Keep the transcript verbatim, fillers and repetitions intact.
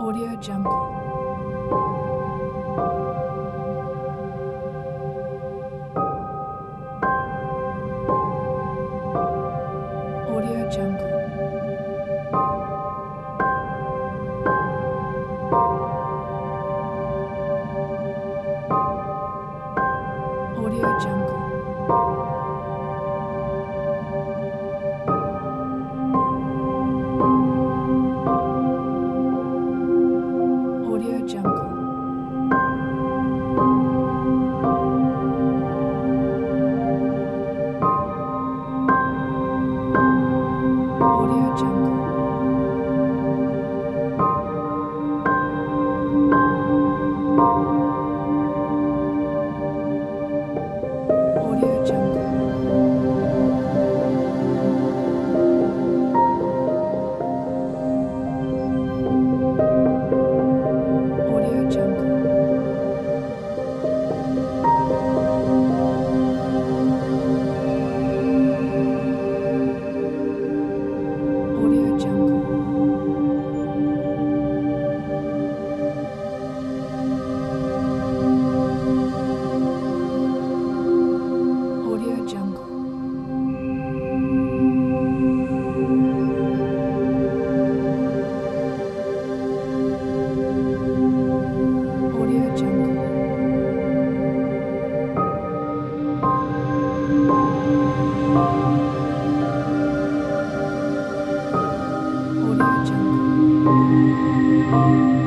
Audio Jungle. Audio Jungle. Audio Jungle. Audio Jungle. Audio Jungle. Audio Jungle. Audio Jungle. Audio Jungle. Audio Jungle. Audio Jungle. Audio Jungle.